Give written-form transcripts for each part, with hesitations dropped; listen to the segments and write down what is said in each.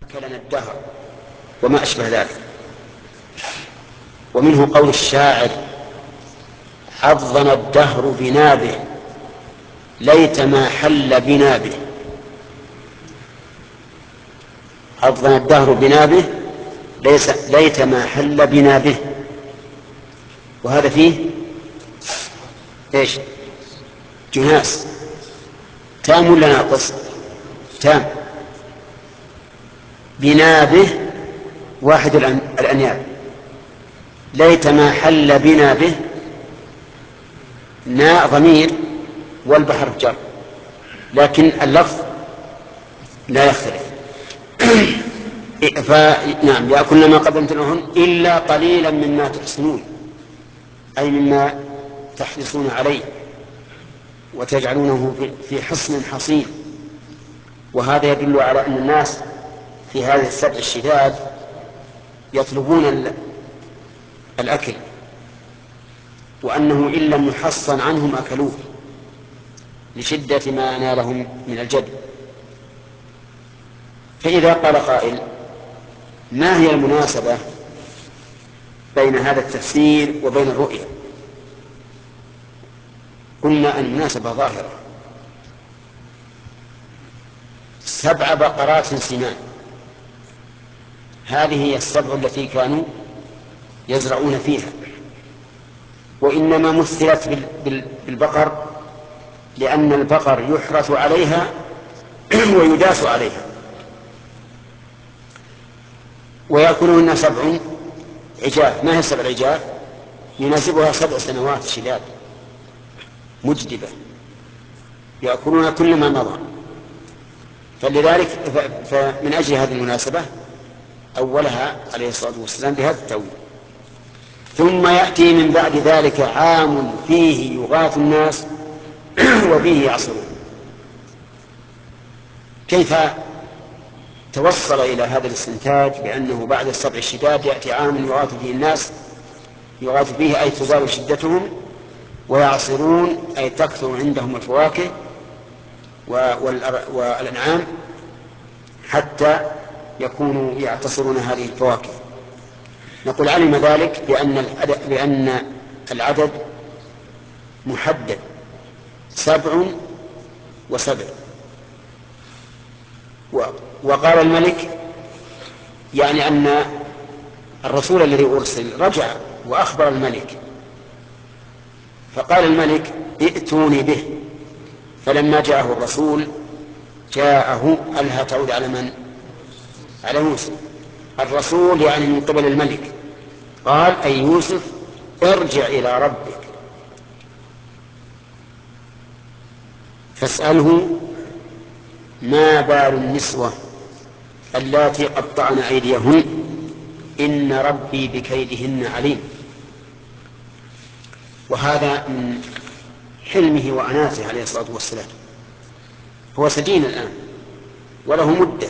كلنا الدهر وما أشبه ذلك. ومنه قول الشاعر: حظنا الدهر بنابه ليت ما حل بنابه. حظنا الدهر بنابه ليت ما حل بنابه. وهذا فيه ايش؟ جناس تام ولا ناقص؟ تام. بنابه واحد الأنياب. ليت ما حل بنابه، ناء ضمير والبحر جر، لكن اللفظ لا يختلف. فنعم يأكلن ما قدمت لهن إلا قليلا مما تحسنون، أي مما تحرصون عليه وتجعلونه في حصن حصين. وهذا يدل على أن الناس في هذه السبع الشداد يطلبون الأكل، وأنه إن لم يحصن عنهم أكلوه لشدة ما نالهم من الجد. فإذا قال قائل: ما هي المناسبة بين هذا التفسير وبين الرؤيا؟ قلنا أن المناسبة ظاهرة. 7 بقرات سمان، هذه هي السبع التي كانوا يزرعون فيها، وإنما مثلت بالبقر لأن البقر يحرث عليها ويداس عليها. ويأكلون 7 عجاف. ما هي 7 عجاف؟ يناسبها 7 سنوات شداد مجدبة يأكلون كل ما مضى. فلذلك فمن أجل هذه المناسبة أولها عليه الصلاة والسلام بهذا التأويل. ثم يأتي من بعد ذلك عام فيه يغاث الناس وفيه يعصرون. كيف توصل إلى هذا الاستنتاج بأنه بعد السبع الشداد يأتي عام يغاث فيه الناس؟ يغاث فيه أي تزال شدتهم، ويعصرون أي تكثر عندهم الفواكه والأنعام حتى يكونوا يعتصرون هذه الفواكه. نقول: علم ذلك بأن العدد محدد 7 و7. وقال الملك يعني أن الرسول الذي أرسل رجع وأخبر الملك، فقال الملك: ائتوني به. فلما جاءه الرسول جاءه ألها تعود على من؟ على يوسف. الرسول يعني من قبل الملك. قال: أي يوسف ارجع إلى ربك فاسأله ما بال النسوة اللاتي قطعن أيديهن إن ربي بكيدهن عليم. وهذا من حلمه وأناته عليه الصلاة والسلام. هو سجين الآن وله مدة،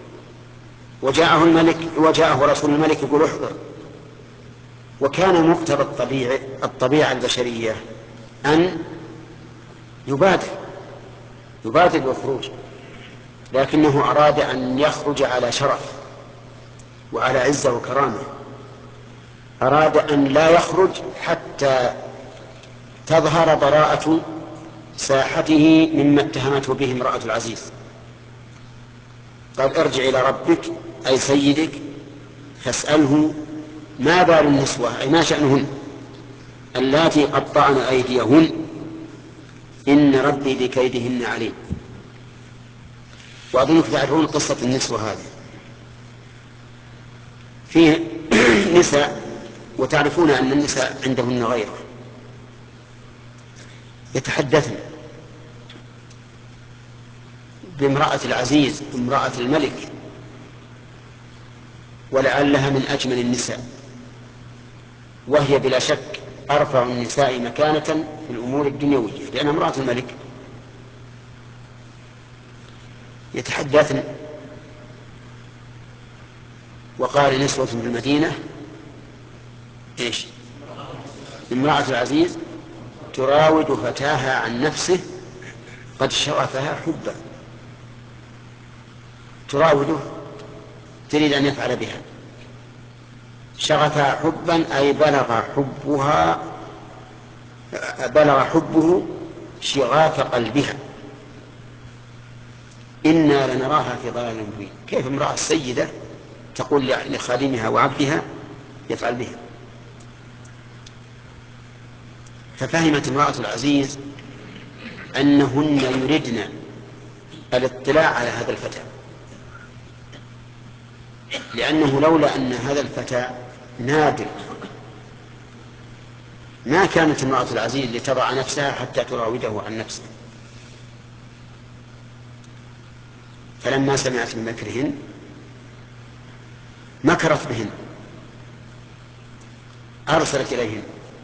وجاءه رسول الملك يقول: احضر. وكان مقتضى الطبيعة البشرية أن يبادر بالخروج، لكنه أراد أن يخرج على شرف وعلى عزة وكرامة. أراد أن لا يخرج حتى تظهر براءة ساحته مما اتهمته به امرأة العزيز. قال: ارجع إلى ربك أي سيدك فاسأله ما بال النسوة أي ما شأنهن اللاتي قطعن أيديهن إن ربي بكيدهن عليم. وأظنكم تعرفون قصة النسوة هذه. فيه نساء، وتعرفون أن النساء عندهن غيره، يتحدثن بامرأة العزيز امرأة الملك، ولعلها من أجمل النساء، وهي بلا شك أرفع النساء مكانة في الأمور الدنيوية لأنها امرأة الملك. يتحدثن: وقال نسوة في المدينة إيش؟ امرأة العزيز تراود فتاها عن نفسه قد شغفها حبا. تراوده تريد أن يفعل بها. شغفها حبا أي بلغ حبه شغاف قلبها. إنا لنراها في ضلال مبين. كيف امرأة سيدة تقول لخادمها وعبدها يفعل بها؟ ففهمت امرأة العزيز أنهن يردن الاطلاع على هذا الفتى، لأنه لولا أن هذا الفتى نادر ما كانت امرأة العزيز لتضع نفسها حتى تراوده عن نفسه. فلما سمعت من مكرهن مكرت بهن، أرسلت إليهن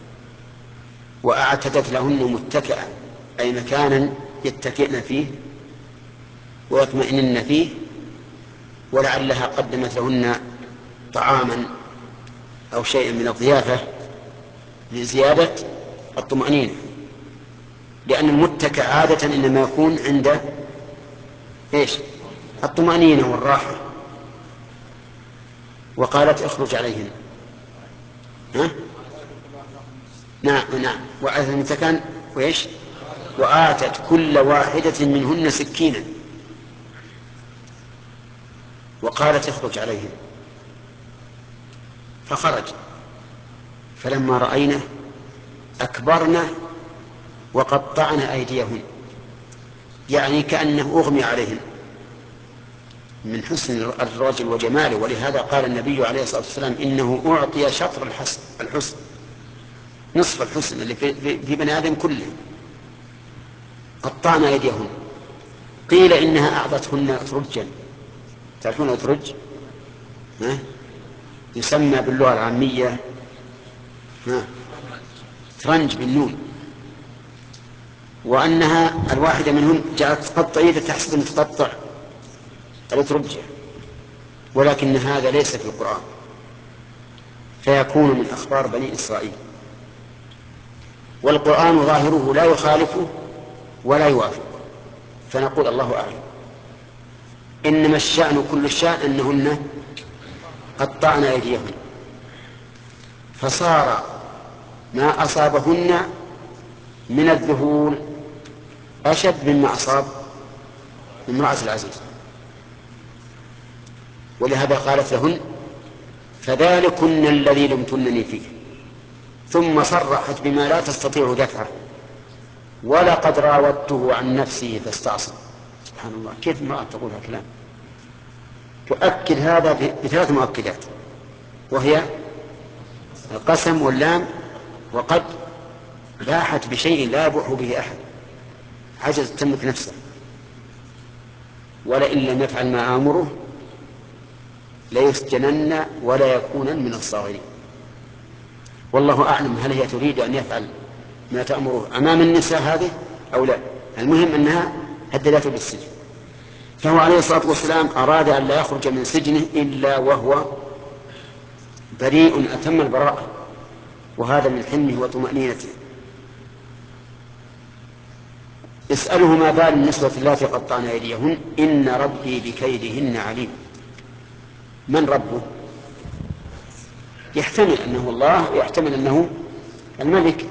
وأعتدت لهن متكئا أي مكانا يتكئن فيه ويطمئنن فيه، ولعلها قدمت لهن طعاما أو شيئا من الضيافة لزيادة الطمأنينة، لأن المتكئ عادة إنما يكون عند الطمأنينة والراحة. وقالت اخرج عليهن. نعم وآتت المتكئ وآتت كل واحدة منهن سكينا وقالت اخرج عليهن. فخرج، فلما رأينه أكبرنه وقطعن أيديهن، يعني كأنه أغمي عليهن من حسن الرجل وجماله. ولهذا قال النبي عليه الصلاة والسلام إنه أعطي شطر الحسن، نصف الحسن اللي في بني آدم كله. قطعن أيديهن. قيل إنها أعطتهن أترجا. تعرفون أترج؟ يسمى باللغة العامية ترنج بالنون. وأنها الواحدة منهن جاءت تقطع يده تحسب أن تقطع الأترجة، ولكن هذا ليس في القرآن، فيكون من أخبار بني إسرائيل، والقرآن ظاهره لا يخالفه ولا يوافق، فنقول الله أعلم. إنما الشأن كل الشأن أنهن قطعن أيديهن، فصار ما أصابهن من الذهول أشد مما أصاب امرأة العزيز. ولهذا قالت لهن فذلكن الذي لمتنني فيه، ثم صرحت بما لا تستطيع دفعه ولقد راودته عن نفسه فاستعصم. سبحان الله، كيف امرأة تقول هذا الكلام؟ تؤكد هذا بثلاث مؤكدات، وهي القسم واللام، وقد لاحت بشيء لا يبوح به أحد، عجزت تملك نفسه. ولئن لم يفعل ما آمره ليسجنن ولا يكونن من الصاغرين. والله أعلم هل هي تريد أن يفعل ما تأمره أمام النساء هذه أو لا. المهم أنها هددته بالسجن. فهو عليه الصلاة والسلام أراد أن لا يخرج من سجنه إلا وهو بريء أتم البراءة، وهذا من حلمه وطمأنينته. اسأله ما بال النسوة اللاتي قطعن أيديهن إن ربي بكيدهن عليم. من ربه؟ يحتمل أنه الله ويحتمل أنه الملك،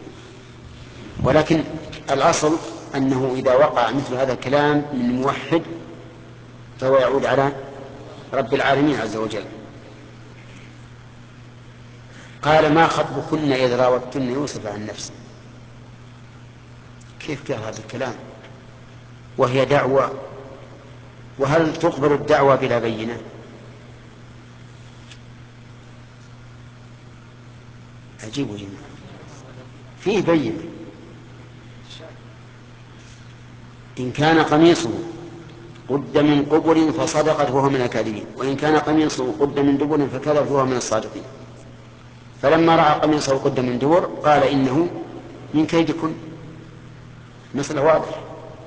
ولكن الأصل أنه إذا وقع مثل هذا الكلام من موحد فهو يعود على رب العالمين عز وجل. قال ما خطبكن إذ راوتن يوسف عن نفسه. كيف قال هذا الكلام وهي دعوة؟ وهل تقبل الدعوة بلا بينة؟ عجيب جدا، فيه بينة. إن كان قميصه قد من قبل فصدقت وهو من الكاذبين، وإن كان قميصه قد من دبر فكذب وهو من الصادقين. فلما رأى قميصه قد من دبر قال إنه من كيدكن. مسألة واضح.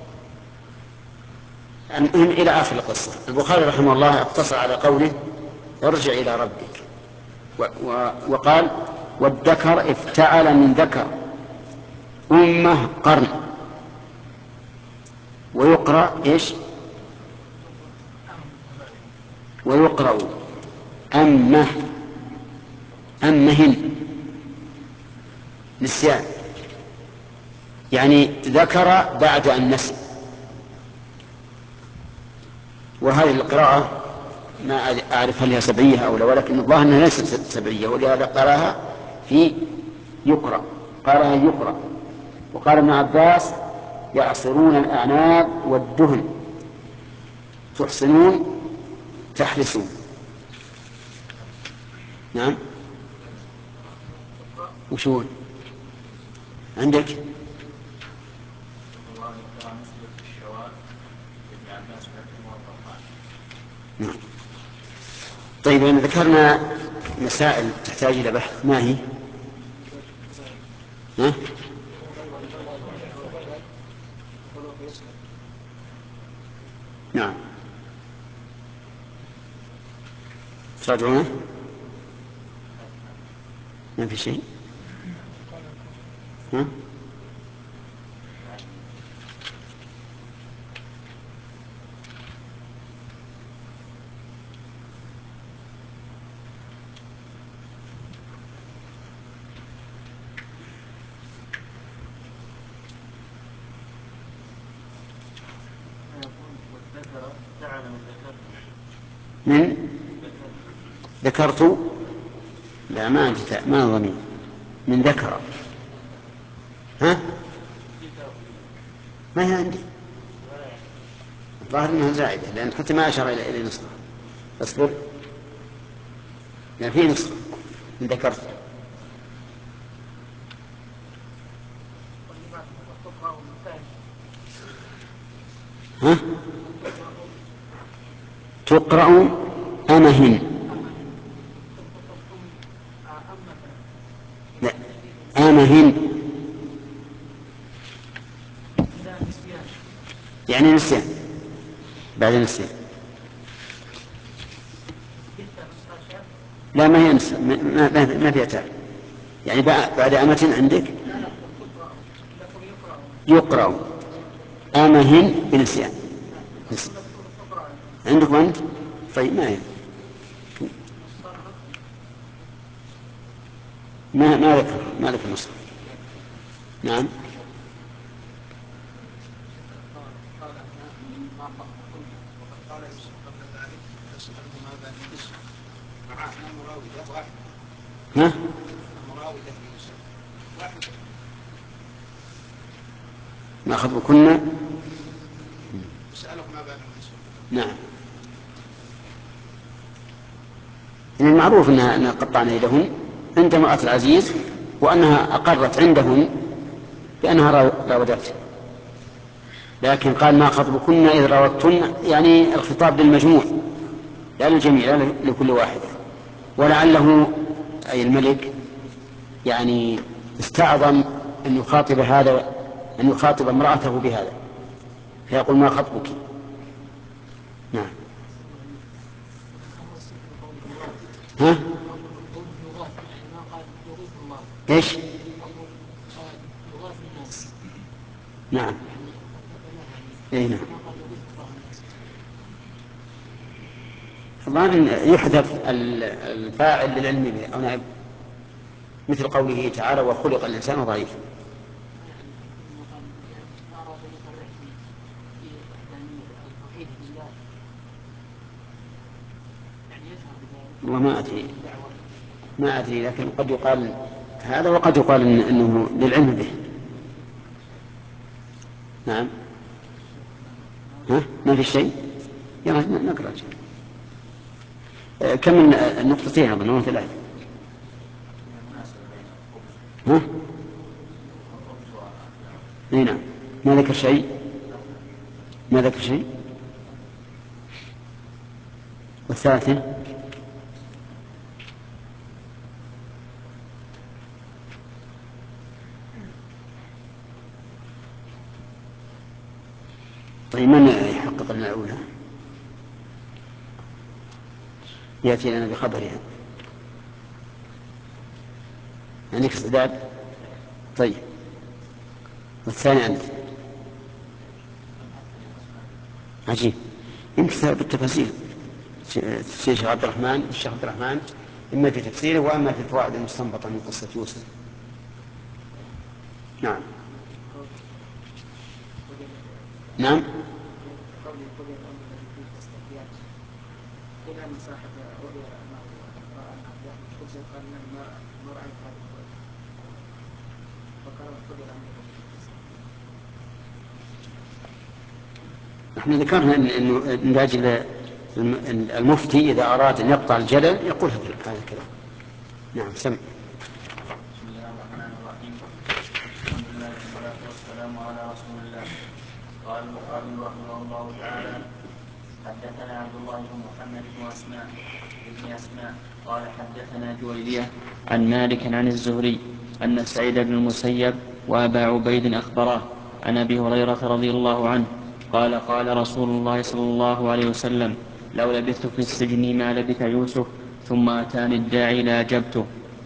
المهم إلى آخر القصة. البخاري رحمه الله اقتصر على قوله ارجع إلى ربك، وقال والذكر افتعل من ذكر أمه قرن. ويقرأ ويقرأ أمه أمهن نسيان، يعني ذكر بعد أن نسي. وهذه القراءة ما أعرف هل هي سبعية أو لا، ولكن الظاهر أنها ليست سبعية، ولهذا قراها في يقرأ، قراها يقرأ. وقال ابن عباس يعصرون الأعناب والدهن، تحسنون تحرسون. نعم. وشون عندك؟ نعم. طيب، ذكرنا مسائل تحتاج إلى بحث، ما هي؟ ها؟ نعم. تراجعونه؟ ما في شيء. ها؟ من ذكرت؟ لا، ما عندي، ما ضمير من ذكر. ها؟ ما هي عندي، الظاهر انها زائده، لان حتى ما اشار الى نسخه. اصبر، لا، في نسخه من ذكرت. ها؟ تقرأ أمهن. لا، أمهن يعني نسيان، بعد نسيان. لا، ما هي نسيان، ما فيها تاء، يعني بعد أمة عندك يقرأ أمهن بنسيان. عندكم أنت؟ طيب، ما ذكر نص. نعم. ها؟ ما خطبكن؟ نعم. من المعروف أنها قطعن يدهن عند امرأة العزيز، وأنها أقرت عندهن بأنها راودته، لكن قال ما خطبكن إذ راودتن، يعني الخطاب للمجموع لا للجميع، لا لكل واحد. ولعله أي الملك يعني استعظم أن يخاطب هذا، أن يخاطب امرأته بهذا، فيقول ما خطبك. نعم. ها؟ ايش؟ نعم. اي نعم. الظاهر يحذف الفاعل للعلم به أو نائب، مثل قوله تعالى وخلق الإنسان ضعيفا. ما أدري، لكن قد يقال هذا وقد يقال إنه للعلم به. نعم. ها؟ ما في شيء، يلا نقرأ. كم من النقطتين أظن ثلاث. ها؟ اي نعم. ما ذكر شيء، ما ذكر شيء. والثالثة طيب، من يحقق لنا الأولى؟ يأتي لنا بخبرها. عندك استعداد؟ طيب، والثاني عندك. عجيب، يمكن بالتفاصيل. الشيخ عبد الرحمن إما في تفسيره وأما في الفوائد المستنبطة من قصة يوسف. نعم. نعم. نحن ذكرنا أنه من أجل المفتي إذا أراد أن يقطع الجدل يقول هذا الكلام. نعم. سمع. بسم الله الرحمن الرحيم. الحمد لله والصلاة والسلام على رسول الله. قال البخاري رحمه الله تعالى: حدثنا عبد الله بن محمد بن أسماء قال حدثنا جويرية عن مالك عن الزهري أن سعيد بن المسيب وأبا عبيد أخبراه عن أبي هريرة رضي الله عنه قال: قال رسول الله صلى الله عليه وسلم: لو لبثت في السجن ما لبث يوسف ثم أتاني الداعي لأجبته.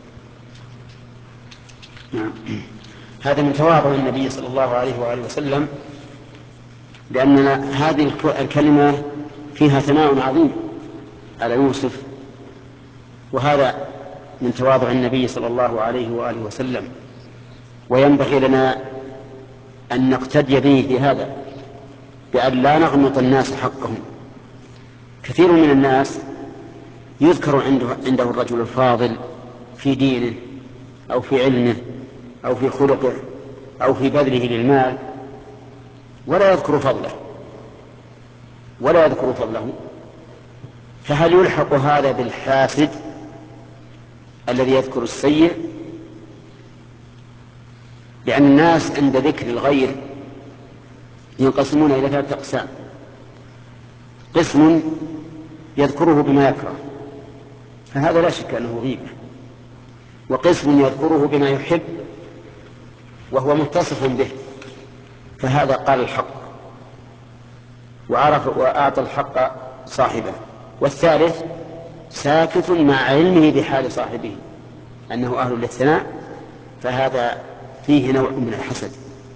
نعم. هذا من تواضع النبي صلى الله عليه وآله وسلم، لأن هذه الكلمة فيها ثناء عظيم على يوسف، وهذا من تواضع النبي صلى الله عليه وآله وسلم، وينبغي لنا أن نقتدي به في هذا بأن لا نغمط الناس حقهم. كثير من الناس يذكر عنده الرجل الفاضل في دينه أو في علمه أو في خلقه أو في بذله للمال، ولا يذكر فضله. فهل يلحق هذا بالحاسد الذي يذكر السيء؟ لأن الناس عند ذكر الغير ينقسمون إلى 3 أقسام: قسم يذكره بما يكره، فهذا لا شك أنه غيبة، وقسم يذكره بما يحب وهو متصف به، فهذا قال الحق وعرف وأعطى الحق صاحبه، والثالث ساكت مع علمه بحال صاحبه أنه أهل للثناء، فهذا فيه نوع من الحسد،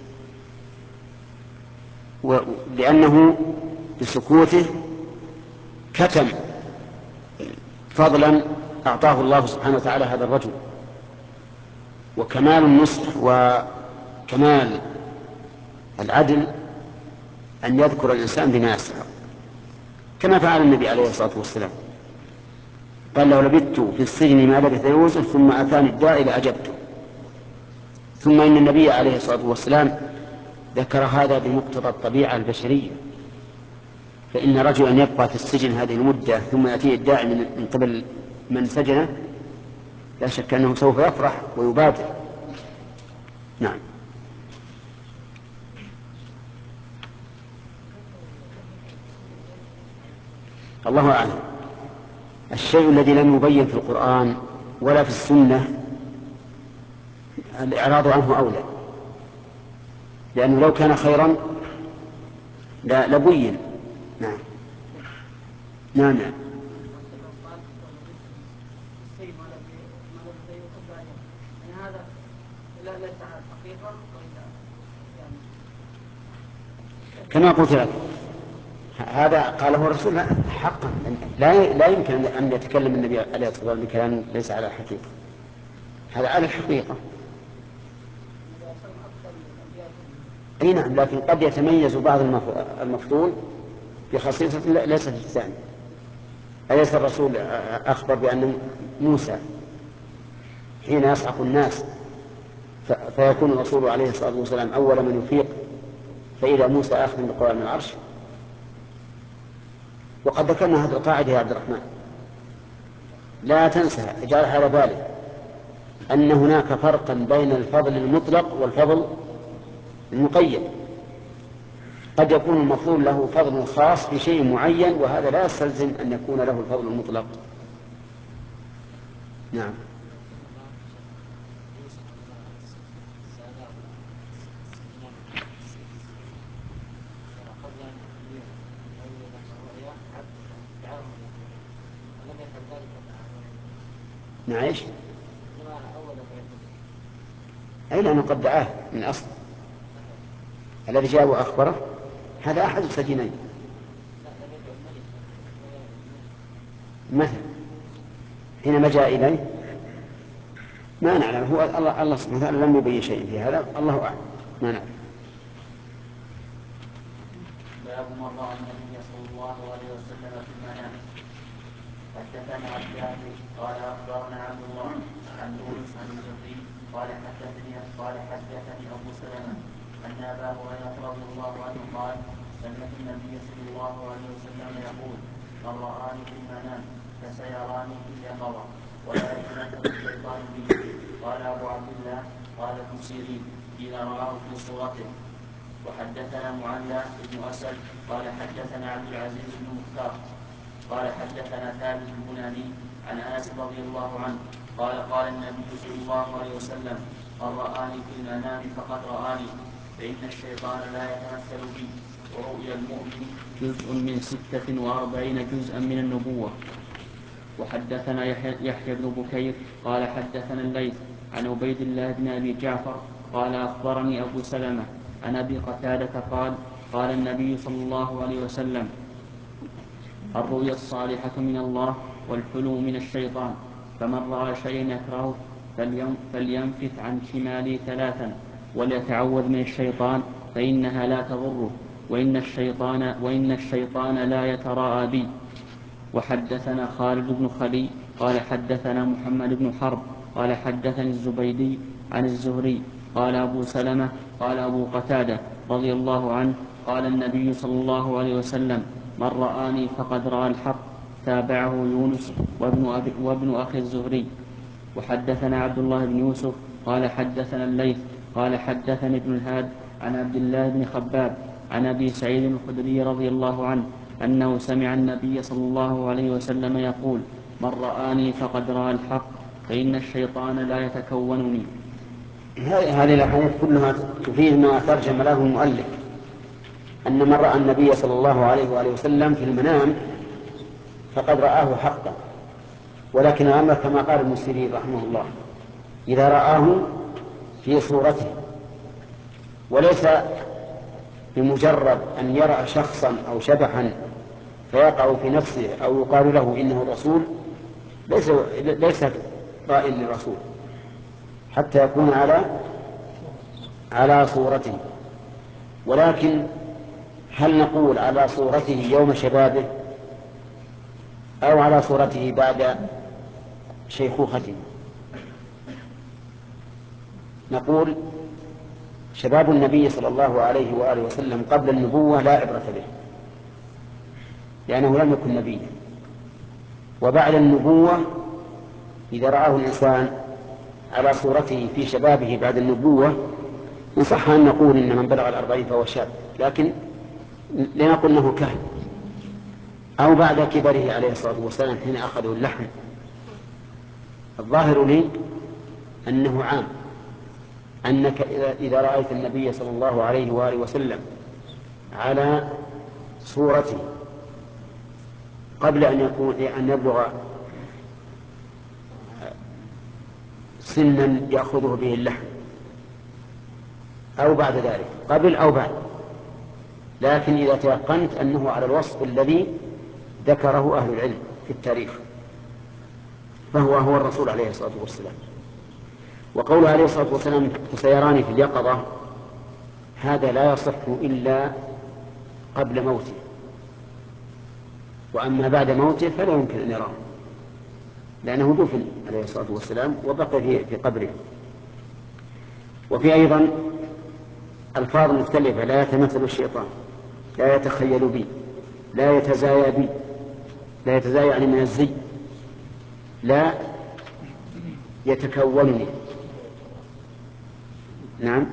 لأنه بسكوته كتم فضلا أعطاه الله سبحانه وتعالى هذا الرجل. وكمال النصح وكمال العدل أن يذكر الإنسان بما يستحق، كما فعل النبي عليه الصلاة والسلام، قال: لو لبثت في السجن ما لبث يوسف ثم أتاني الداعي لأجبته. ثم إن النبي عليه الصلاة والسلام ذكر هذا بمقتضى الطبيعة البشرية، فإن رجلا يبقى في السجن هذه المدة ثم يأتيه الداعي من قبل من سجنه، لا شك أنه سوف يفرح ويبادر. نعم. الله أعلم. الشيء الذي لم يبين في القرآن ولا في السنة الإعراض عنه أولى، لأنه لو كان خيرا لبين. نعم. نعم. كما قلت لك، هذا قاله الرسول حقا، لا يمكن أن يتكلم النبي عليه الصلاة والسلام بكلام ليس على الحقيقة، هذا على الحقيقة. أي نعم، لكن قد يتميز بعض المفضول بخصيصة ليست الثاني. أليس الرسول أخبر بأن موسى حين يصعق الناس فيكون الرسول عليه الصلاة والسلام أول من يفيق، فإذا موسى آخذ بقوائم العرش؟ وقد ذكرنا هذه القاعدة يا عبد الرحمن، لا تنسى، اجعلها على بالك، أن هناك فرقا بين الفضل المطلق والفضل المقيد. قد يكون المفضول له فضل خاص في شيء معين، وهذا لا يستلزم أن يكون له الفضل المطلق. نعم. نعيش. أي لأنه قد دعاه من أصل الذي جاء وأخبره، هذا أحد السجينين. مثلا حينما جاء إليه ما نعلم، هو الله سبحانه وتعالى لم يبين شيء في هذا، الله أعلم، ما نعلم. باب من رأى النبي صلى الله عليه وسلم في المنام. حدثنا عبدان قال أخبرنا عبد الله عن يونس عن الزهري قال حدثني أبو سلمة أن أبا هريرة رضي الله عنه قال سمعت النبي صلى الله عليه وسلم يقول من رآني في المنام فسيراني في اليقظة ولا يتمثل الشيطان بي. قال أبو عبد الله قال ابن سيرين إذا رآه في صورته. وحدثنا معلى بن أسد قال حدثنا عبد العزيز بن مختار قال حدثنا ثابت البناني عن أنس رضي الله عنه قال النبي صلى الله عليه وسلم من رآني في المنام فقد رآني فإن الشيطان لا يتمثل بي. ورؤيا المؤمن جزء من 46 جزءا من النبوة. وحدثنا يحيى بن بكير قال حدثنا الليث عن عبيد الله بن أبي جعفر قال أخبرني أبو سلمة عن أبي قتادة قال النبي صلى الله عليه وسلم الرؤيا الصالحة من الله والحلم من الشيطان، فمن رأى شيئا يكرهه فلينفث عن شماله 3 وليتعوذ من الشيطان فإنها لا تضره وإن الشيطان لا يتراءى بي. وحدثنا خالد بن خلي قال حدثنا محمد بن حرب قال حدثني الزبيدي عن الزهري قال أبو سلمة قال أبو قتادة رضي الله عنه قال النبي صلى الله عليه وسلم من رآني فقد رأى الحق. تابعه يونس وابن أخي الزهري. وحدثنا عبد الله بن يوسف قال حدثنا الليث قال حدثني ابن الهاد عن عبد الله بن خباب عن أبي سعيد الخدري رضي الله عنه أنه سمع النبي صلى الله عليه وسلم يقول من رآني فقد رأى الحق فإن الشيطان لا يتكونني. هذه الأحاديث كلها تفيد ما ترجم له المؤلف، أن من رأى النبي صلى الله عليه وآله وسلم في المنام فقد رآه حقا، ولكن الأمر كما قال ابن سيرين رحمه الله إذا رآه في صورته، وليس بمجرد أن يرى شخصا أو شبحا فيقع في نفسه أو يقال له إنه الرسول، ليس رأي للرسول حتى يكون على صورته. ولكن هل نقول على صورته يوم شبابه أو على صورته بعد شيخوخته؟ نقول شباب النبي صلى الله عليه وآله وسلم قبل النبوة لا عبرة به، لأنه لم يكن نبيا. وبعد النبوة إذا رآه الإنسان على صورته في شبابه بعد النبوة إن صح أن نقول إن من بلغ 40 فهو شاب، لكن لنقل أنه كهل، أو بعد كبره عليه الصلاة والسلام حين أخذه اللحم. الظاهر لي أنه عام، أنك إذا رأيت النبي صلى الله عليه وآله وسلم على صورته قبل أن يبلغ سنا يأخذه به اللحم، أو بعد ذلك قبل أو بعد، لكن إذا تيقنت أنه على الوصف الذي ذكره أهل العلم في التاريخ فهو الرسول عليه الصلاة والسلام. وقوله عليه الصلاة والسلام فسيراني في اليقظة هذا لا يصح إلا قبل موته، وأما بعد موته فلا يمكن أن يراه، لأنه دفن عليه الصلاة والسلام وبقي في قبره. وفي أيضا ألفاظ مختلفة: لا يتمثل الشيطان، لا يتخيل بي، لا يتزايا بي، لا يتزايا يعني من الزي، لا يتكونني. نعم،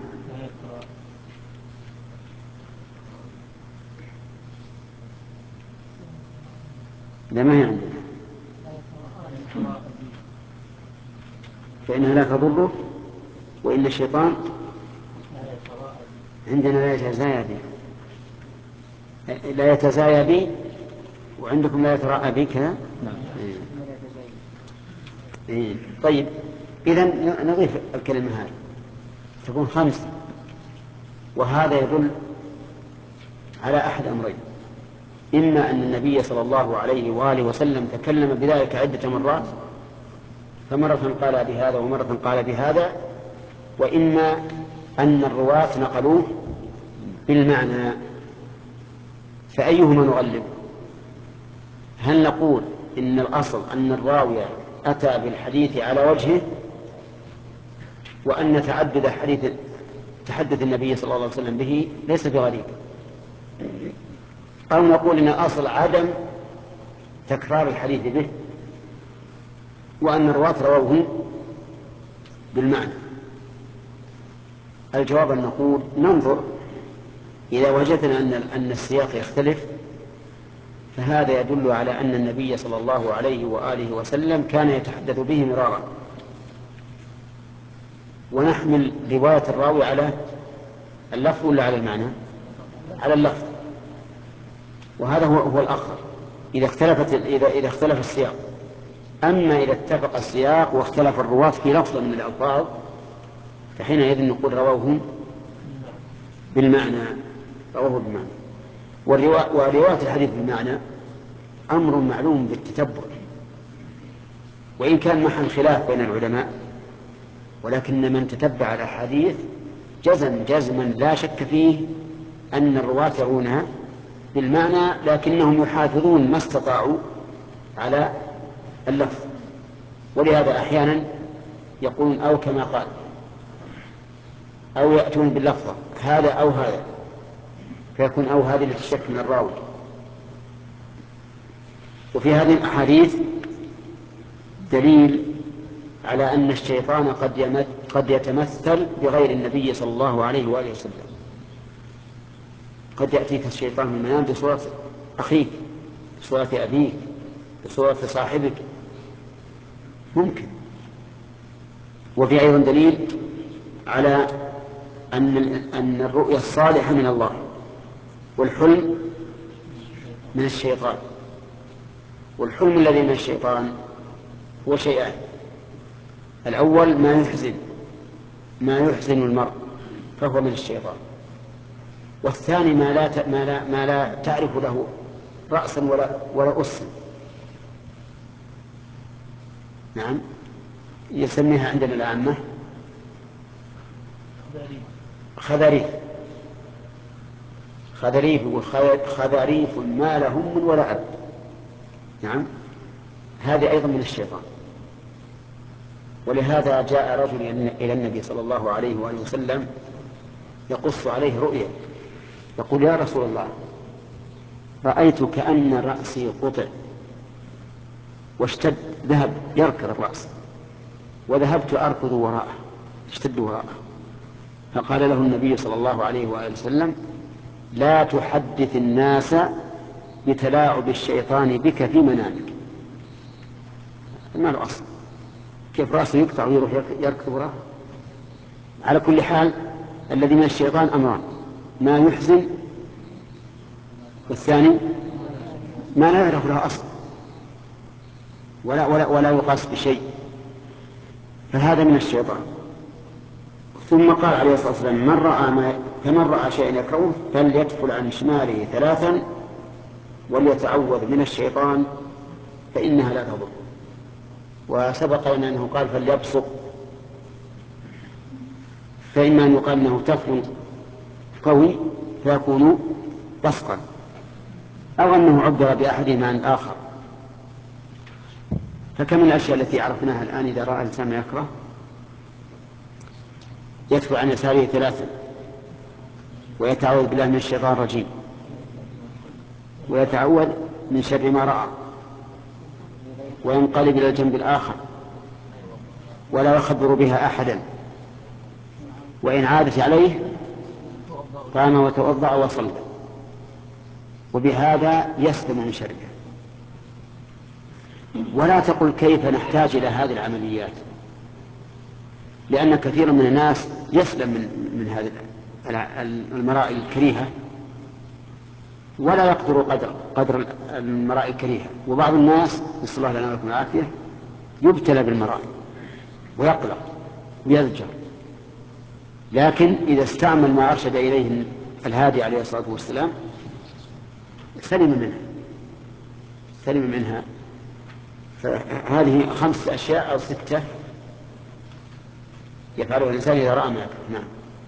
لا ما هي عندنا، فإنها لا تضره، وإن الشيطان عندنا لا يتزايا بي، لا يتزايا بي، وعندكم لا يتراءى بك. طيب، إذن نضيف الكلمة هذه تكون 5، وهذا يدل على أحد أمرين: إما أن النبي صلى الله عليه وآله وسلم تكلم بذلك عدة مرات، فمرة قال بهذا ومرة قال بهذا، وإما أن الرواة نقلوه بالمعنى. فأيهما نغلب؟ هل نقول إن الأصل أن الراوي أتى بالحديث على وجهه، وأن تعدد تحدث النبي صلى الله عليه وسلم به ليس بغريب، أو نقول إن الأصل عدم تكرار الحديث به، وأن الرواة رووه بالمعنى؟ الجواب أن نقول ننظر، إذا وجدنا أن السياق يختلف فهذا يدل على أن النبي صلى الله عليه وآله وسلم كان يتحدث به مرارا، ونحمل رواية الراوي على اللفظ ولا على المعنى؟ على اللفظ، وهذا هو الأخر إذا اختلف السياق. أما إذا اتفق السياق واختلف الرواة في لفظ من الألفاظ فحينئذ نقول رواه بالمعنى. ورواية الحديث بالمعنى أمر معلوم بالتتبع، وإن كان محل خلاف بين العلماء، ولكن من تتبع الأحاديث جزما لا شك فيه أن الرواة يرونها بالمعنى، لكنهم يحافظون ما استطاعوا على اللفظ. ولهذا أحيانا يقولون أو كما قال، أو يأتون باللفظة هذا أو هذا، فيكون أو هذه للشك من الراوي. وفي هذه الأحاديث دليل على أن الشيطان قد يتمثل بغير النبي صلى الله عليه وآله وسلم. قد يأتيك الشيطان من المنام بصورة أخيك، بصورة أبيك، بصورة صاحبك، وفي أيضا دليل على أن الرؤيا الصالحة من الله والحلم من الشيطان. والحلم الذي من الشيطان هو شيئان: الأول ما يحزن المرء فهو من الشيطان، والثاني ما لا تعرف له رأسا ولا أسا. نعم، يسميها عندنا العامة خذاريف. خذاريف ما له هم ولا أب. نعم، هذه أيضا من الشيطان. ولهذا جاء رجل إلى النبي صلى الله عليه وآله وسلم يقص عليه رؤيا، يقول: يا رسول الله، رأيت كأن رأسي قطع واشتد، ذهب يركض الرأس، وذهبت أركض وراءه، اشتد وراءه. فقال له النبي صلى الله عليه وآله وسلم: لا تحدث الناس بتلاعب الشيطان بك في منامك. ما له أصل، كيف رأسه يقطع ويروح يركض وراءه؟ على كل حال الذي من الشيطان أمران: ما يحزن، والثاني ما لا يعرف له أصل ولا يقاس بشيء، فهذا من الشيطان. ثم قال عليه الصلاة والسلام: فمن رأى شيئا يكرهه فليدخل عن شماله 3 وليتعوذ من الشيطان فإنها لا تضر. وسبق لنا أنه قال فليبصق، فإما أن يقال أنه تفل قوي فيكون بصقا، أو أنه عبر بأحدهما عن الآخر. فكم من الأشياء التي عرفناها الآن إذا رأى الإنسان ما يكره يدفع عن يساره 3 ويتعوذ بالله من الشيطان الرجيم، ويتعوذ من شر ما رأى، وينقلب إلى الجنب الآخر ولا يخبر بها أحدا، وإن عادت عليه قام وتوضأ وصلى، وبهذا يسلم من شره. ولا تقل كيف نحتاج إلى هذه العمليات، لأن كثيرا من الناس يسلم من هذه المرائي الكريهة ولا يقدر قدر المرائي الكريهة. وبعض الناس نسأل الله لنا ولكم العافية يبتلى بالمرائي ويقلق ويزجر، لكن إذا استعمل ما أرشد إليه الهادي عليه الصلاة والسلام سلم منها. فهذه 5 أشياء أو 6 يفعله الإنسان إذا رأى ما يكره. نعم.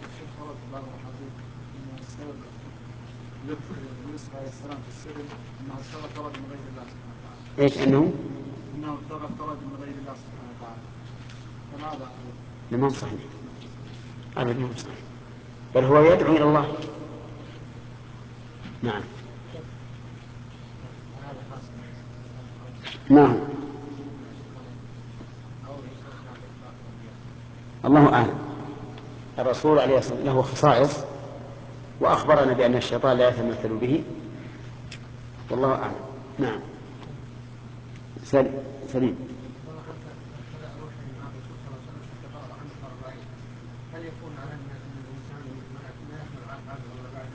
ايش انه طرد من غير الله سبحانه وتعالى، فماذا؟ لمن صحيح؟ ابدا مو صحيح، بل هو يدعو الى الله. نعم. ما هو؟ الله اعلم. الرسول عليه الصلاه والسلام له خصائص، واخبرنا بان الشيطان لا يتمثل به، والله اعلم. نعم. سليم. هل يكون على الناس ان الانسان لا يحمل عقله ولا بعد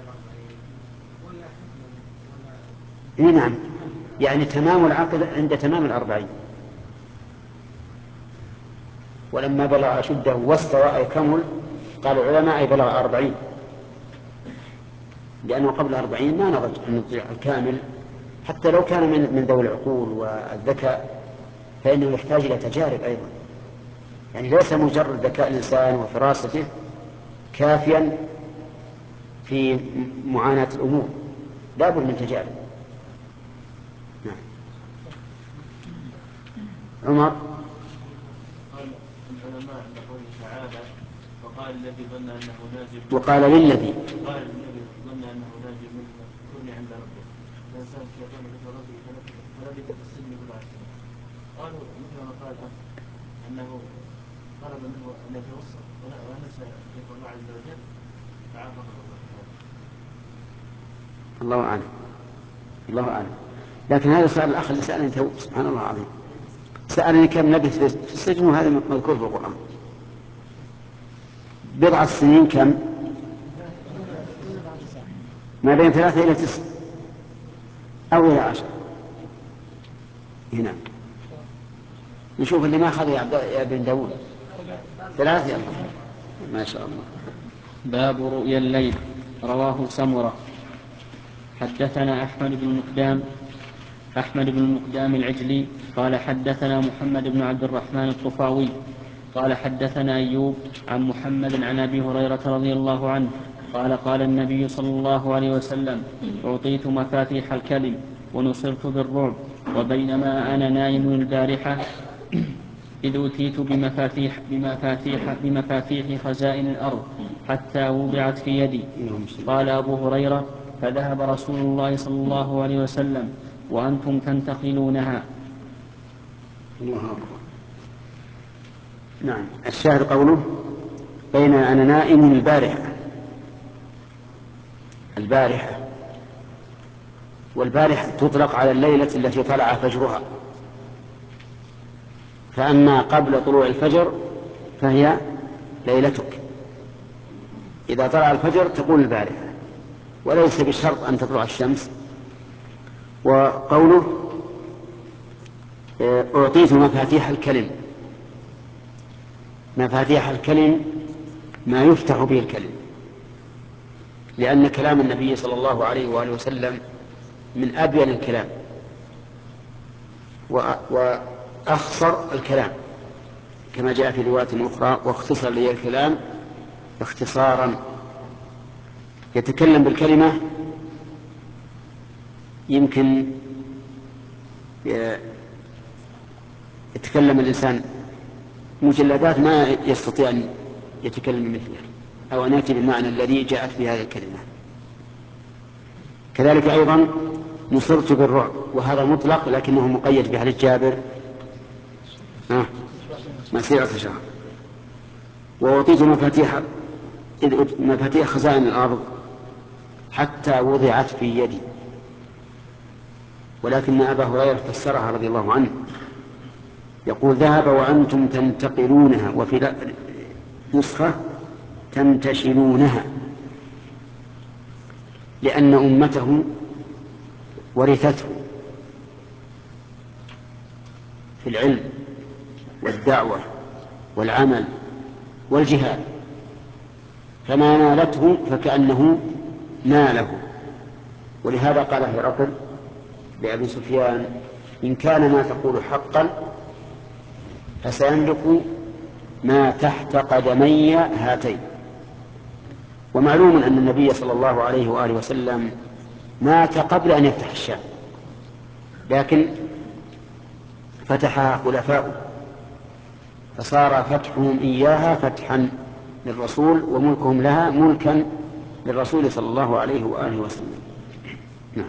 40 ولا نعم، يعني تمام العقل عند تمام 40، ولما بلغ أشده واستوى أي كمل قال العلماء أي بلغ 40، لأنه قبل 40 ما نضج النضج الكامل، حتى لو كان من ذوي العقول والذكاء فإنه يحتاج إلى تجارب أيضا. يعني ليس مجرد ذكاء الإنسان وفراسته كافيا في معاناة الأمور، لا بد من تجارب. نعم. عمر. قال العلماء عند قوله تعالى وقال للذي ظن أنه ناجٍ وقال للذي ظن أنه ناجٍ منه كن عند ربه فنساه الشيطان ذكر ربه فلبث في السجن 7 سنين. قالوا مثل ما قال أنه طلب منه أن يتوسط ونسى ذكر الله عز وجل فعاقبه الله. الله أعلم. لكن هذا سؤال الأخ اللي سألني سبحان الله العظيم، سألني كم لبث في السجن، وهذا مذكور في القرآن. 7 سنين كم؟ ما بين 3 إلى 9 أو إلى 10. هنا نشوف اللي ما أخذ يا ابن داود 3. ما شاء الله. باب رؤيا الليل. رواه سمرة. حدثنا أحمد بن المقدام العجلي قال حدثنا محمد بن عبد الرحمن الطفاوي قال حدثنا أيوب عن محمد عن أبي هريرة رضي الله عنه قال قال النبي صلى الله عليه وسلم أعطيت مفاتيح الكلم ونصرت بالرعب، وبينما أنا نائم البارحة إذ أتيت بمفاتيح خزائن الأرض حتى وضعت في يدي. قال أبو هريرة فذهب رسول الله صلى الله عليه وسلم وأنتم تنتقلونها. الله أكبر. نعم. الشاهد قوله بين أنا نائم البارحة، والبارحة تطلق على الليلة التي طلع فجرها، فأما قبل طلوع الفجر فهي ليلتك. إذا طلع الفجر تقول البارحة، وليس بشرط أن تطلع الشمس. وقوله أعطيت مفاتيح الكلم، مفاتيح الكلم ما يفتح به الكلم، لأن كلام النبي صلى الله عليه وآله وسلم من أبين الكلام وأخصر الكلام، كما جاء في رواية أخرى واختصر لي الكلام اختصارا. يتكلم بالكلمة يمكن يتكلم الإنسان مجلدات ما يستطيع أن يتكلم مثله أو أن يأتي بالمعنى الذي جاءت به هذه الكلمة. كذلك أيضا نصرت بالرعب، وهذا مطلق لكنه مقيد بحديث جابر مسيرة شهر. وأعطيت مفاتيح خزائن الأرض حتى وضعت في يدي، ولكن أبا هريرة فسرها رضي الله عنه يقول ذهب وأنتم تنتقلونها، وفي نسخة تنتشلونها، لأن أمته ورثته في العلم والدعوة والعمل والجهاد، فما نالته فكأنه ناله، ولهذا قال هرقل لأبي سفيان: إن كان ما تقول حقا فسيملك ما تحت قدمي هاتين. ومعلوم أن النبي صلى الله عليه وآله وسلم مات قبل أن يفتح الشام، لكن فتحها خلفاؤه، فصار فتحهم إياها فتحا للرسول وملكهم لها ملكا للرسول صلى الله عليه وآله وسلم. نعم.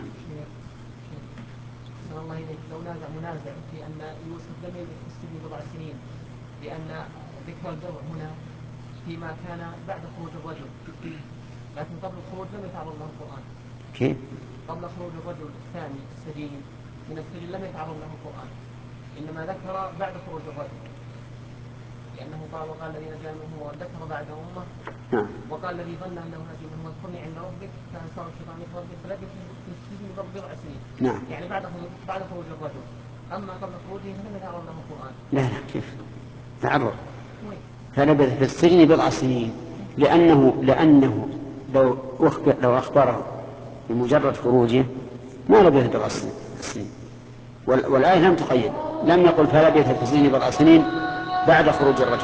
الله إليك، لو منازع في أن يوسف لم يلبث في السجن بضع سنين، لأن ذكر البر هنا فيما كان بعد خروج الرجل، لكن قبل الخروج لم يتعرض له القرآن. كيف؟ قبل خروج الرجل الثاني السجين من السجن لم يتعرض له القرآن، إنما ذكر بعد خروج الرجل، لأنه قال: وقال الذي نجا منه وذكر بعد أمه، وقال الذي ظن أنه نجا منه واذكرني عند ربك فأنساه الشيطان ذكر ربك فلبث في السجن بضع سنين. نعم. يعني بعد خروج الرجل، أما قبل خروجه فلم يتعرض له القرآن. لا كيف تعرض؟ فلبث في السجن بضع سنين، لأنه لو أخبره بمجرد خروجه ما لبث بضع سنين. والآية لم تقيد، لم يقل فلبث في السجن بضع سنين بعد خروج الرجل.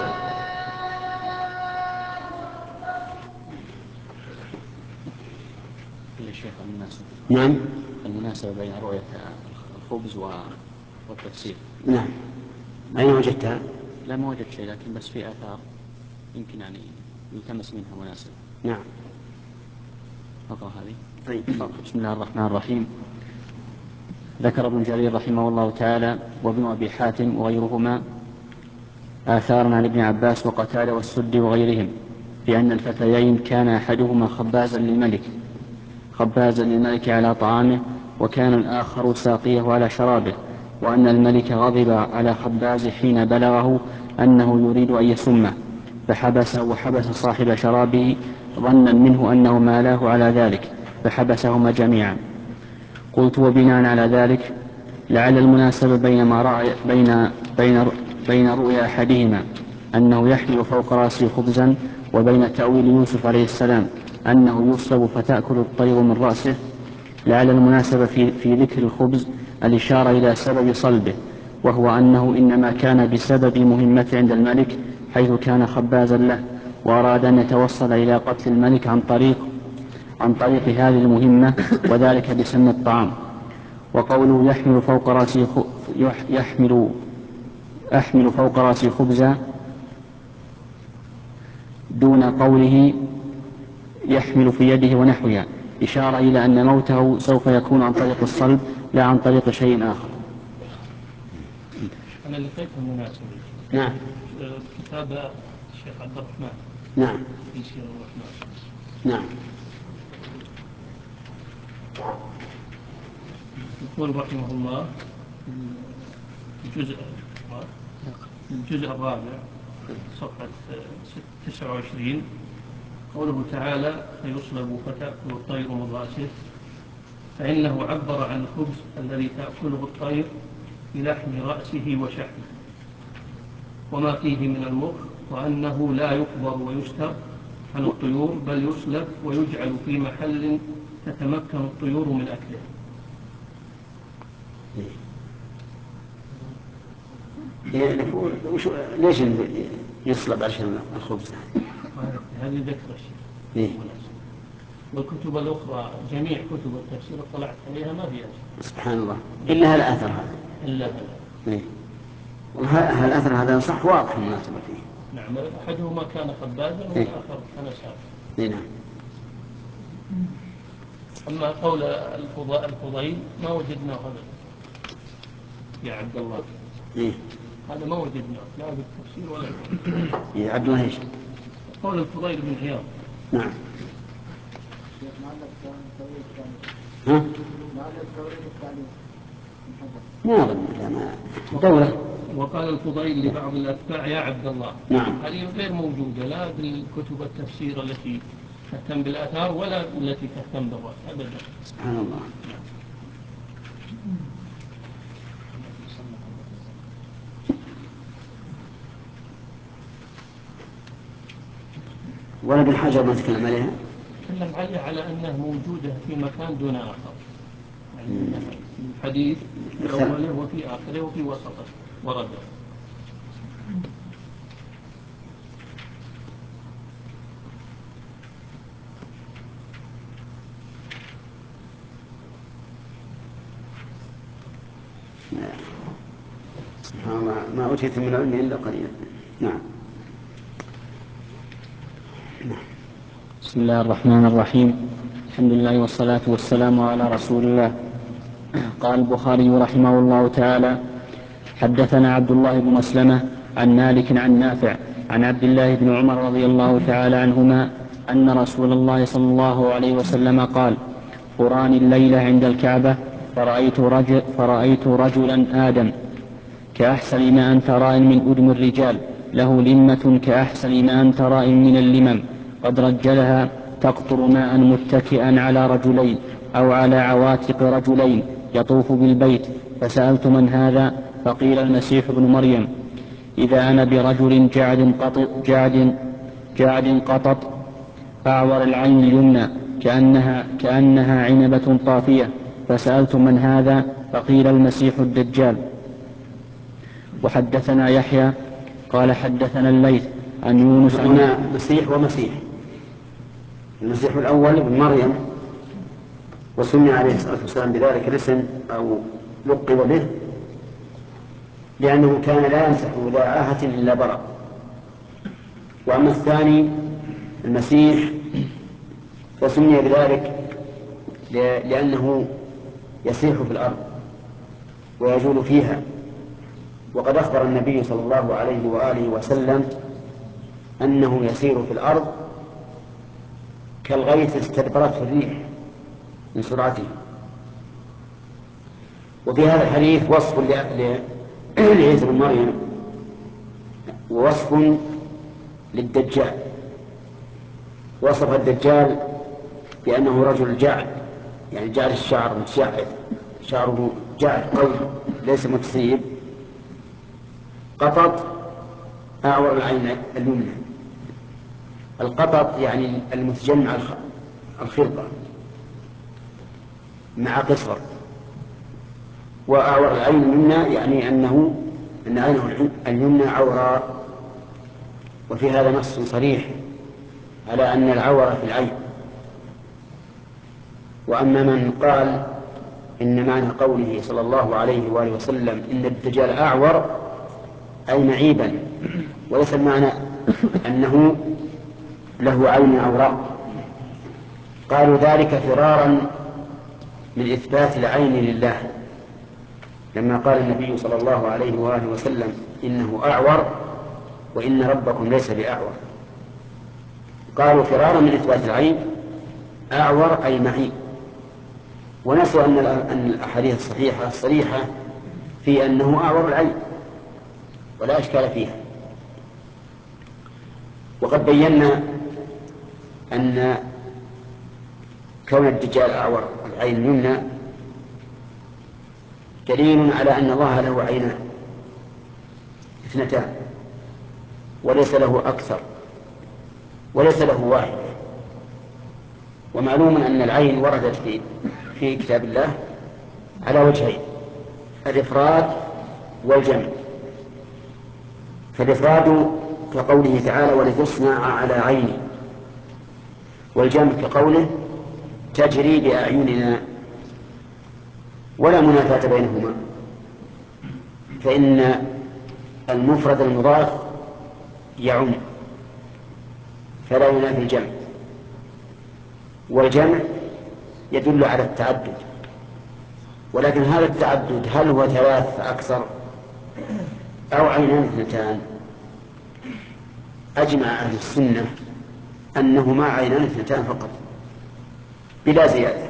الشيخ المناسبة. نعم. المناسبة بين رؤية الخبز والتفسير. نعم. أين وجدتها؟ لا ما وجدت شيء، لكن بس في آثار يمكن يعني يلتمس منها مناسبة. نعم. أقرأ هذه. طيب. بسم الله الرحمن الرحيم. ذكر ابن جرير رحمه الله تعالى وابن أبي حاتم وغيرهما آثارا عن ابن عباس وقتادة والسدي وغيرهم بأن الفتيين كان أحدهما خبازا للملك على طعامه، وكان الآخر ساقيه على شرابه، وأن الملك غضب على خباز حين بلغه أنه يريد أن يسمه، فحبسه وحبس صاحب شرابه ظنا منه أنه مالاه على ذلك، فحبسهما جميعا. قلت: وبناء على ذلك لعل المناسبة بين رؤيا أحدهما أنه يحمل فوق رأسه خبزا، وبين تأويل يوسف عليه السلام أنه يصلب فتأكل الطير من رأسه، لعل المناسبة في ذكر الخبز الإشارة إلى سبب صلبه، وهو أنه إنما كان بسبب مهمته عند الملك حيث كان خبازا له، وأراد أن يتوصل إلى قتل الملك عن طريق هذه المهمة، وذلك بسم الطعام. وقوله أحمل فوق رأسي خبزا دون قوله يحمل في يده ونحوها، إشارة إلى أن موته سوف يكون عن طريق الصلب لا عن طريق شيء آخر. أنا لقيت المناسبة. نعم. كتاب الشيخ عبد الرحمن. نعم. في سير الرحمن. نعم. يقول رحمه الله الجزء الرابع صفحة 29: قوله تعالى: فيصلب فتأكل الطير من رأسه، فإنه عبر عن الخبز الذي تأكله الطير بلحم رأسه وشحمه وما فيه من المخ، وأنه لا يقبر ويستر عن الطيور، بل يسلب ويجعل في محل تتمكن الطيور من أكله. ليش يصلب عشان الخبز؟ هذه ذكر الشيء. والكتب الأخرى جميع كتب التفسير اطلعت عليها ما فيها شيء. سبحان الله. إلا هالأثر هذا. إلا هذا. والأثر هذا صح واضح المناسبة فيه. نعم. أحدهما كان خبازا والآخر كان ساقا. نعم. أما قول الفضيل ما وجدناه هذا يا عبد الله. هذا ما وجدناه لا بالتفسير ولا بالتفسير. يا عبد الله ايش؟ قول الفضيل بن عياض. نعم. ما دولة. وقال الفضيل لبعض الأتباع يا عبد الله. نعم. هذه غير موجودة لا بالكتب التفسير التي تهتم بالآثار ولا التي تهتم بالرأي أبدا. سبحان الله. ولا بالحجر ما تكلم عليها؟ تكلم عليه على أنها موجودة في مكان دون آخر، يعني الحديث في أوله وفي آخره وفي وسطه ورده. سبحان الله، ما أوتيت من العلم إلا قليلا. نعم. بسم الله الرحمن الرحيم. الحمد لله والصلاة والسلام على رسول الله. قال البخاري رحمه الله تعالى: حدثنا عبد الله بن مسلمة عن مالك عن نافع عن عبد الله بن عمر رضي الله تعالى عنهما أن رسول الله صلى الله عليه وسلم قال: قراني الليلة عند الكعبة فرأيت رجلا آدم كأحسن ما أنت راء من أدم الرجال، له لمة كأحسن ما أنت راء من اللمم، قد رجلها تقطر ماء متكئا على رجلين أو على عواتق رجلين يطوف بالبيت، فسألت: من هذا؟ فقيل: المسيح ابن مريم. إذا أنا برجل جعد قطط أعور العين اليمنى كأنها عنبة طافية، فسألت: من هذا؟ فقيل: المسيح الدجال. وحدثنا يحيى قال حدثنا الليث عن يونس عن هنا مسيح ومسيح. المسيح الأول ابن مريم، وسمي عليه الصلاة والسلام بذلك الاسم أو لقب به لأنه كان لا يمسح ذا عاهة إلا برأ. وأما الثاني المسيح فسمي بذلك لأنه يسيح في الأرض ويجول فيها، وقد أخبر النبي صلى الله عليه وآله وسلم أنه يسير في الأرض كالغيث استدبرته الريح من سرعته. وفي هذا الحديث وصف لعيسى بن مريم ووصف للدجال. وصف الدجال بأنه رجل جعد، يعني جعد الشعر متشعر، شعره جعد قوي ليس متسيب، قطط أعور العين اليمنى. القطط يعني المتجمع الخلطة مع قصر، وأعور العين اليمنى يعني أن عينه اليمنى عوراء. وفي هذا نص صريح على أن العورة في العين. وأما من قال إن معنى قوله صلى الله عليه وآله وسلم إن الدجال أعور أي معيبا، وليس المعنى أنه له عين عوراء، قالوا ذلك فرارا من إثبات العين لله، لما قال النبي صلى الله عليه وآله وسلم إنه أعور وإن ربكم ليس بأعور. قالوا فرارا من إثبات العين، أعور أي معيب، ونسوا أن الأحاديث الصحيحة الصريحة في أنه أعور العين ولا إشكال فيها. وقد بينا أن كون الدجال أعور العين اليمنى دليل على أن الله له عينان اثنتان، وليس له أكثر وليس له واحد. ومعلوم أن العين وردت في كتاب الله على وجهين: الإفراد والجمع. فالإفراد كقوله تعالى: ولتصنع على عيني، والجمع كقوله: تجري بأعيننا. ولا منافاة بينهما، فإن المفرد المضاف يعم فلا ينافي الجمع، والجمع يدل على التعدد. ولكن هذا التعدد هل هو ثلاث فأكثر أو عينان اثنتان؟ أجمع أهل السنة أنهما عينان اثنتان فقط بلا زيادة،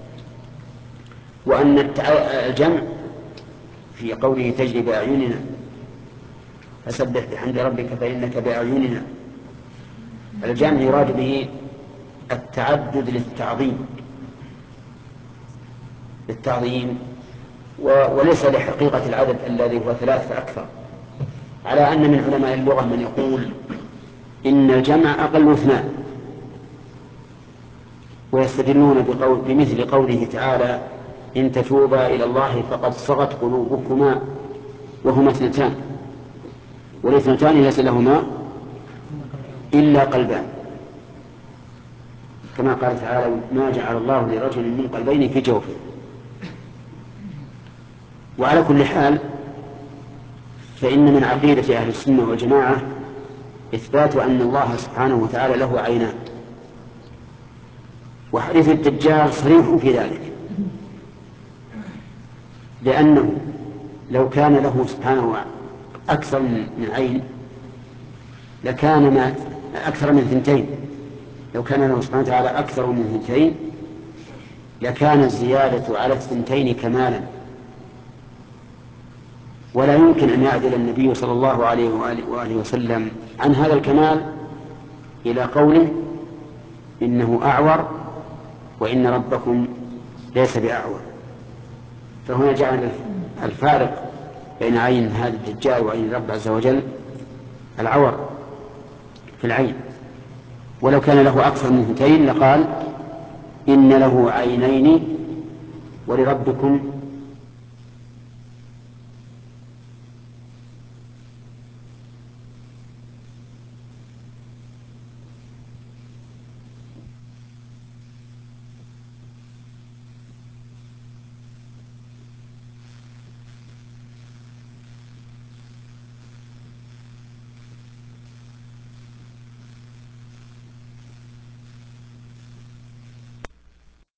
وأن الجمع في قوله: تجري بأعيننا فسبح بحمد ربك فإنك بأعيننا، الجمع يراد به التعدد للتعظيم وليس لحقيقة العدد الذي هو ثلاث فأكثر، على أن من علماء اللغة من يقول إن الجمع أقل اثنان، ويستدلون بمثل قوله تعالى إن تتوبا إلى الله فقد صغت قلوبكما وهما اثنتان، والاثنتان ليس لهما إلا قلبان، كما قال تعالى ما جعل الله لرجل من قلبين في جوفه. وعلى كل حال فإن من عقيدة أهل السنة والجماعة إثبات أن الله سبحانه وتعالى له عينان، وحديث الدجال صريح في ذلك، لأنه لو كان له سبحانه أكثر من عين لكان ما أكثر من ثنتين، لو كان له سبحانه وتعالى أكثر من ثنتين لكان الزيادة على الثنتين كمالا، ولا يمكن أن يعدل النبي صلى الله عليه وآله وسلم عن هذا الكمال إلى قوله إنه أعور وإن ربكم ليس بأعور. فهنا جعل الفارق بين عين هذا الدجال وعين الرب عز وجل العور في العين، ولو كان له أكثر من ثنتين لقال إن له عينين ولربكم